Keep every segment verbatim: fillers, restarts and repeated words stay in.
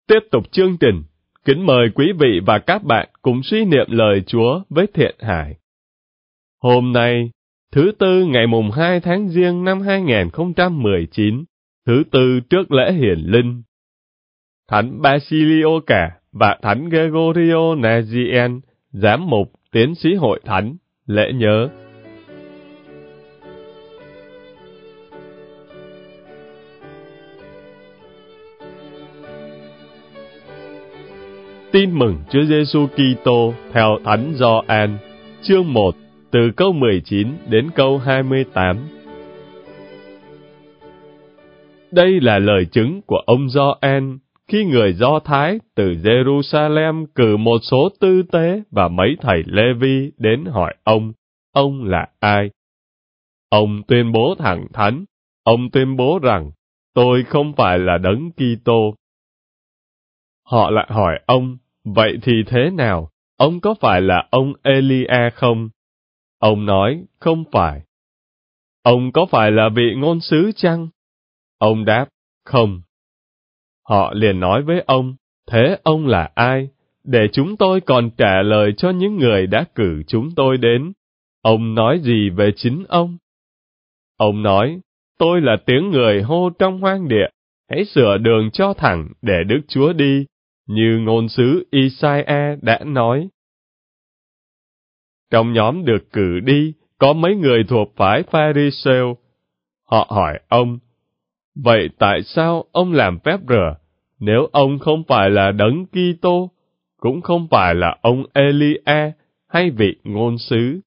Tiếp tục chương trình, kính mời quý vị và các bạn cùng suy niệm lời Chúa với Thiện Hải. Hôm nay, thứ Tư ngày mùng hai tháng Giêng năm hai nghìn không trăm mười chín, thứ Tư trước lễ hiển linh. Thánh Basilioca và Thánh Gregorio Nazian, giám mục, tiến sĩ hội thánh, lễ nhớ. Tin mừng Chúa Giêsu Kitô theo Thánh Gioan, chương một, từ câu mười chín đến câu hai mươi tám. Đây là lời chứng của ông Gioan khi người Do Thái từ Jerusalem cử một số tư tế và mấy thầy Lê-vi đến hỏi ông, ông là ai? Ông tuyên bố thẳng thắn, ông tuyên bố rằng, tôi không phải là Đấng Kitô. Họ lại hỏi ông, vậy thì thế nào? Ông có phải là ông Elia không? Ông nói, không phải. Ông có phải là vị ngôn sứ chăng? Ông đáp, không. Họ liền nói với ông, thế ông là ai? Để chúng tôi còn trả lời cho những người đã cử chúng tôi đến. Ông nói gì về chính ông? Ông nói, tôi là tiếng người hô trong hoang địa, hãy sửa đường cho thẳng để Đức Chúa đi, như ngôn sứ Isaiah đã nói. Trong nhóm được cử đi, có mấy người thuộc phái Pha-ri-sêu. Họ hỏi ông, vậy tại sao ông làm phép rửa, nếu ông không phải là Đấng Kitô, cũng không phải là ông Elia hay vị ngôn sứ?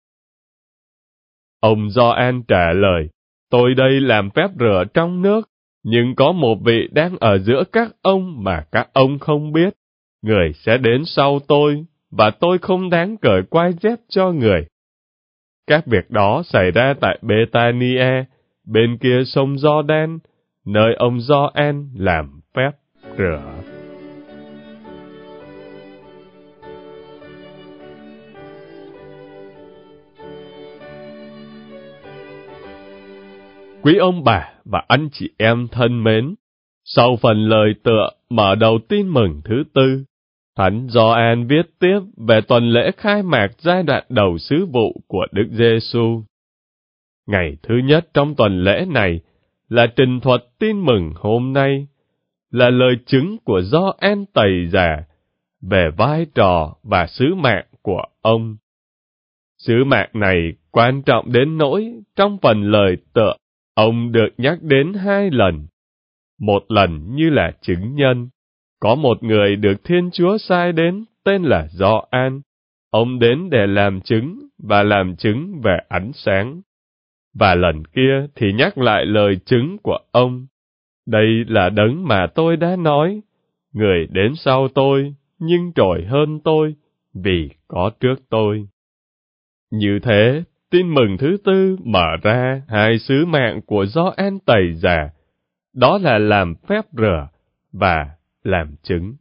Ông Gioan trả lời, tôi đây làm phép rửa trong nước, nhưng có một vị đang ở giữa các ông mà các ông không biết. Người sẽ đến sau tôi, và tôi không đáng cởi quai dép cho người. Các việc đó xảy ra tại Bethania, bên kia sông Giođan, nơi ông Gioan làm phép rửa. Quý ông bà và anh chị em thân mến, sau phần lời tựa mở đầu tin mừng thứ tư, Thánh Gioan viết tiếp về tuần lễ khai mạc giai đoạn đầu sứ vụ của Đức Giêsu. Ngày thứ nhất trong tuần lễ này là trình thuật tin mừng hôm nay, là lời chứng của Gioan Tẩy Giả về vai trò và sứ mạng của ông. Sứ mạng này quan trọng đến nỗi trong phần lời tựa, ông được nhắc đến hai lần. Một lần như là chứng nhân. Có một người được Thiên Chúa sai đến tên là Gioan. Ông đến để làm chứng và làm chứng về ánh sáng. Và lần kia thì nhắc lại lời chứng của ông. Đây là Đấng mà tôi đã nói. Người đến sau tôi, nhưng trội hơn tôi, vì có trước tôi. Như thế, tin mừng thứ tư mở ra hai sứ mạng của Gioan Tẩy Giả. Đó là làm phép rửa và làm chứng.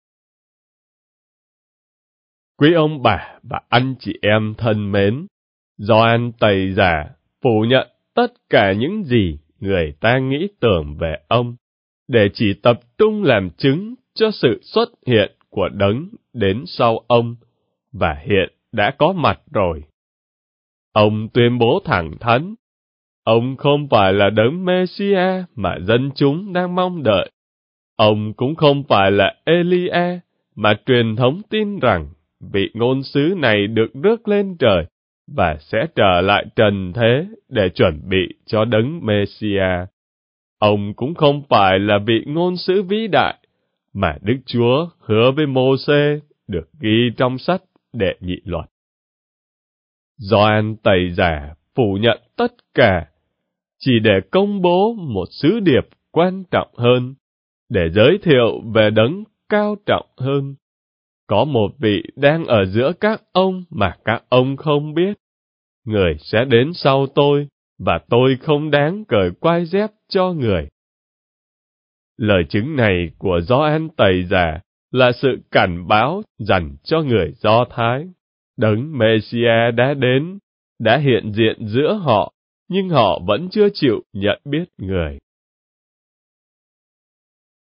Quý ông bà và anh chị em thân mến, Gioan Tẩy Giả phủ nhận tất cả những gì người ta nghĩ tưởng về ông, để chỉ tập trung làm chứng cho sự xuất hiện của Đấng đến sau ông, và hiện đã có mặt rồi. Ông tuyên bố thẳng thắn, ông không phải là Đấng Mê-si-a mà dân chúng đang mong đợi. Ông cũng không phải là Elia mà truyền thống tin rằng vị ngôn sứ này được rước lên trời và sẽ trở lại trần thế để chuẩn bị cho Đấng Mê-si-a. Ông cũng không phải là vị ngôn sứ vĩ đại mà Đức Chúa hứa với Mô-sê được ghi trong sách Đệ Nhị Luật. Gioan Tẩy Giả phủ nhận tất cả, chỉ để công bố một sứ điệp quan trọng hơn, để giới thiệu về Đấng cao trọng hơn. Có một vị đang ở giữa các ông mà các ông không biết. Người sẽ đến sau tôi, và tôi không đáng cởi quai dép cho người. Lời chứng này của Gioan Tẩy Giả là sự cảnh báo dành cho người Do Thái. Đấng Mê-si-a đã đến, đã hiện diện giữa họ, nhưng họ vẫn chưa chịu nhận biết người.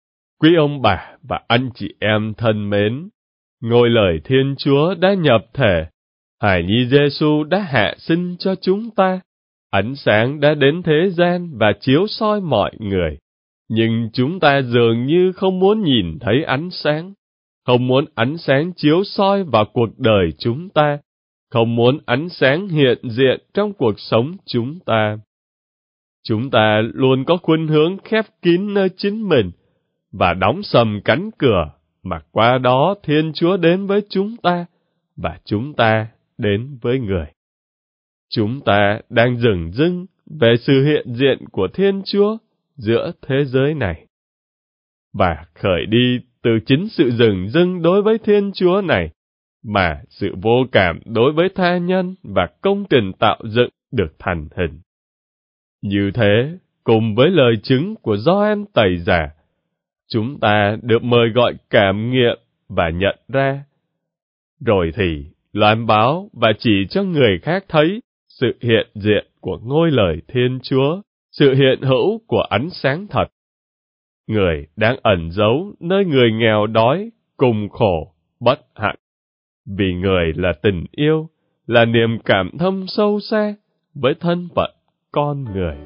Quý ông bà và anh chị em thân mến, ngôi lời Thiên Chúa đã nhập thể, hài nhi Giêsu đã hạ sinh cho chúng ta, ánh sáng đã đến thế gian và chiếu soi mọi người. Nhưng chúng ta dường như không muốn nhìn thấy ánh sáng, không muốn ánh sáng chiếu soi vào cuộc đời chúng ta, không muốn ánh sáng hiện diện trong cuộc sống chúng ta. Chúng ta luôn có khuynh hướng khép kín nơi chính mình và đóng sầm cánh cửa, mà qua đó Thiên Chúa đến với chúng ta và chúng ta đến với người. Chúng ta đang dửng dưng về sự hiện diện của Thiên Chúa giữa thế giới này. Và khởi đi từ chính sự dửng dưng đối với Thiên Chúa này, mà sự vô cảm đối với tha nhân và công trình tạo dựng được thành hình. Như thế, cùng với lời chứng của Gioan Tẩy Giả, chúng ta được mời gọi cảm nghiệm và nhận ra, rồi thì loan báo và chỉ cho người khác thấy sự hiện diện của ngôi lời Thiên Chúa, sự hiện hữu của ánh sáng thật. Người đang ẩn giấu nơi người nghèo đói, cùng khổ, bất hạnh. Vì người là tình yêu, là niềm cảm thông sâu xa với thân phận con người.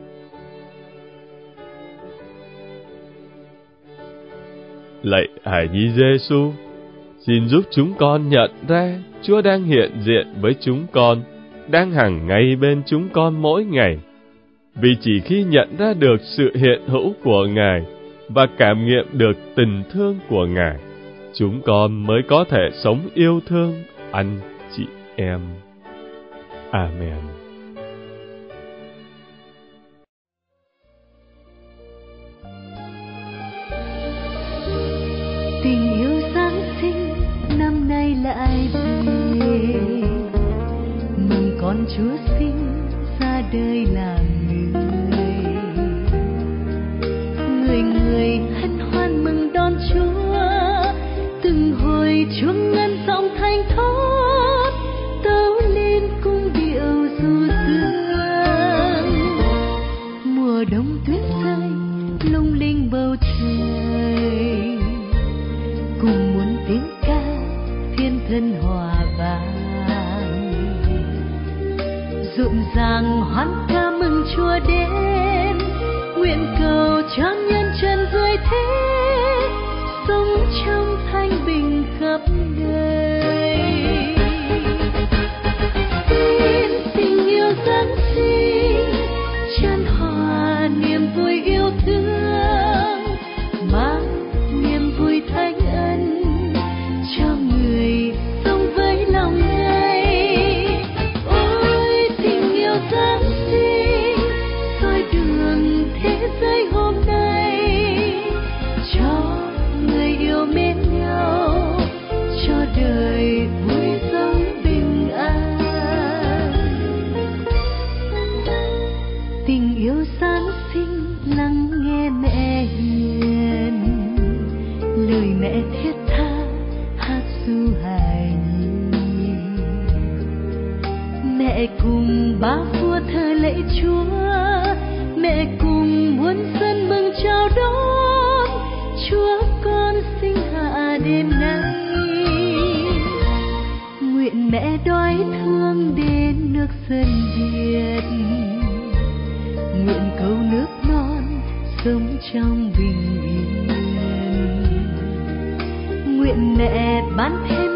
Lạy hài nhi Giêsu, xin giúp chúng con nhận ra Chúa đang hiện diện với chúng con, đang hằng ngày bên chúng con mỗi ngày. Vì chỉ khi nhận ra được sự hiện hữu của Ngài và cảm nghiệm được tình thương của Ngài, chúng con mới có thể sống yêu thương anh chị em. Amen. Tình yêu Giáng sinh năm nay lại về, mừng con Chúa sinh ra đời làm người. Người người hân hoan mừng đón Chúa, từng hồi chuông ngân giọng thanh thót tấu lên cung điệu du dương. Mùa đông tuyết rơi lung linh bầu trời, cùng muôn tiếng ca thiên thân hòa vang, rộn ràng hoan ca mừng Chúa đến. Nguyện cầu cho nhân trần dưới thế sống trong thanh bình khắp đời. Tin tình yêu Giáng sinh chan hòa niềm vui yêu thương, mang niềm vui thánh ân cho người sống với lòng ngây. Ôi tình yêu Giáng sinh soi đường thế giới hôm nay, cho người yêu mến nhau, cho đời vui sống bình an. Tình yêu Giáng sinh lắng nghe mẹ hiền, lời mẹ thiết tha hát ru hài nhi. Mẹ cùng ba vua thờ lạy Chúa, mẹ cùng muôn dân mừng chào đón Chúa con sinh hạ đêm nay. Nguyện mẹ đói thương đến nước dân Việt, nguyện cầu nước non sống trong bình yên. Nguyện mẹ ban thêm